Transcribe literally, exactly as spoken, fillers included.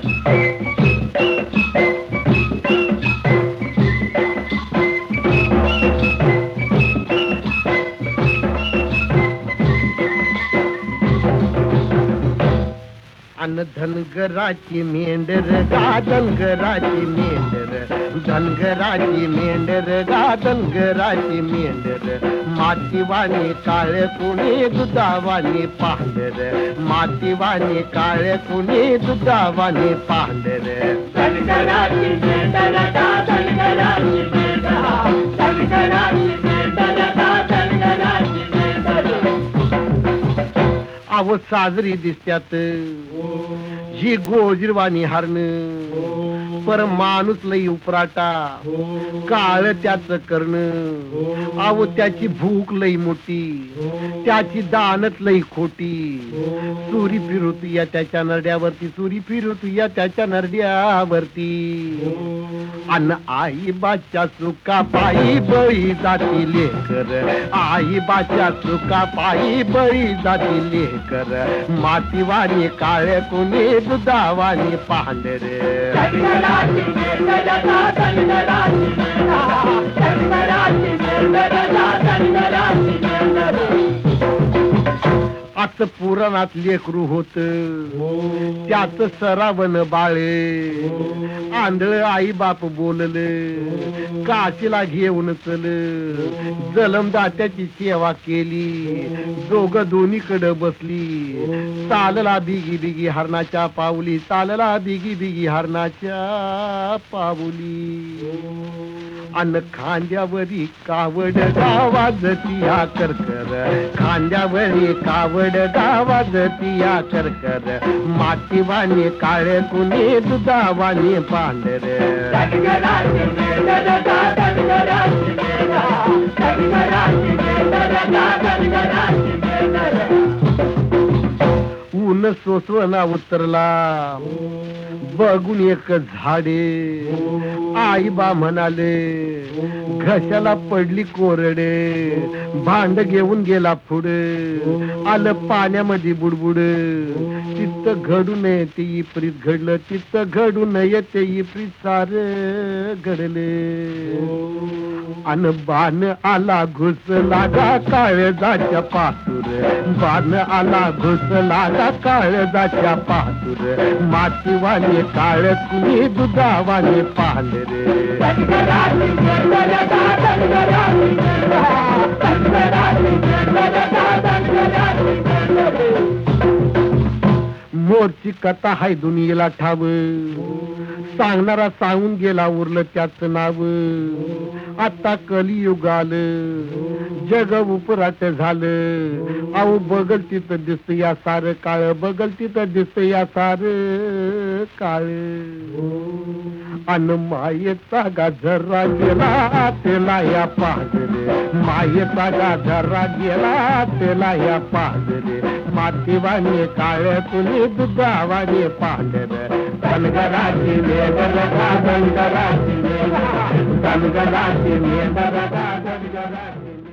अन धनगराची मेंढर गा धनगराची मेंढर धनगराची मेंढर गा धनगराची मेंढर मातीवाणी काळे कुणी दुधावाणी पांढर मातीवाणी काळे कुणी दुधावाणी पांढर धनगराची मेंढर गा धनगराची मेंढर धनगराची मेंढर गा धनगराची मेंढर अव साजरी दिसत्यात ही गोजिरवाणी हरण पर माणूस लई उपराटा काळ त्याच कर्ण अव त्याची भूक लई मोठी त्याची दानत लई खोटी सुरी फिरत या त्याच्या नरड्यावरती सुरी फिरत या त्याच्या नरड्यावरती अन्न आई बाच्या सुका पायी बळी जाती लेकर आई बाच्या सुका पायी बळी जाती लेकर मातीवाणी काळे कोणी दुधावाणी पांढरे धनगराची मेंढर गा धनगराची मेंढर धनगराची मेंढर गा धनगराची मेंढर आता पुराणात लेकरू होत त्याच सरावन बाळे आंधळ आई बाप बोलले काशीला घेऊन चल जलमदात्याची सेवा केली दोघ दोन्हीकडे बसली चालला बिगी बिगी हरणाच्या पावली चालला बिगी बिगी हरणाच्या पावली अन खांद्यावरी कावड गावाजती या करकर खांद्यावरी कावड गावाजती या करकर मातीवाणी काळे कुणी दुधावाणी पांढर धनगराची मेंढर गा धनगराची मेंढर धनगराची मेंढर गा धनगराची मेंढर ऊन सोसवना उतरला बघून एक झाडे आई बा म्हणाले घशाला पडली कोरडे भांड घेऊन गेला पुढे आलं पाण्यामध्ये बुडबुड चित्त घडू नये ते इप्रीत घडलं चित्त घडू नये ते इप्रीत सार घडले अन बाण आला घुस लागा काळजाच्या पातूर बाण आला घुस लागा काळजाच्या पातूर मातीवाणी काळ कुणी दुधावाणी पांढरे धनगराची मेंढर गा धनगराची मेंढर धनगराची मेंढर गा धनगराची मेंढर मोरची कथा हाय दुनियेला ठाव सांगणारा सांगून गेला उरलं त्याच नाव आता कलियुग आलं जग उपराट झालं अहो बगल तिथं दिसत या सार काळ बगल तिथं दिसत या सार काळ अन मायेचा गाजरा गेला तेला या पाहरे मायेचा गाजरा गेला तेला या पाहरे मातीवाणी काळ कुणी दुधावाणी पांढर धनगराची मेंढर गा धनगराची मेंढर धनगराची मेंढर गा धनगराची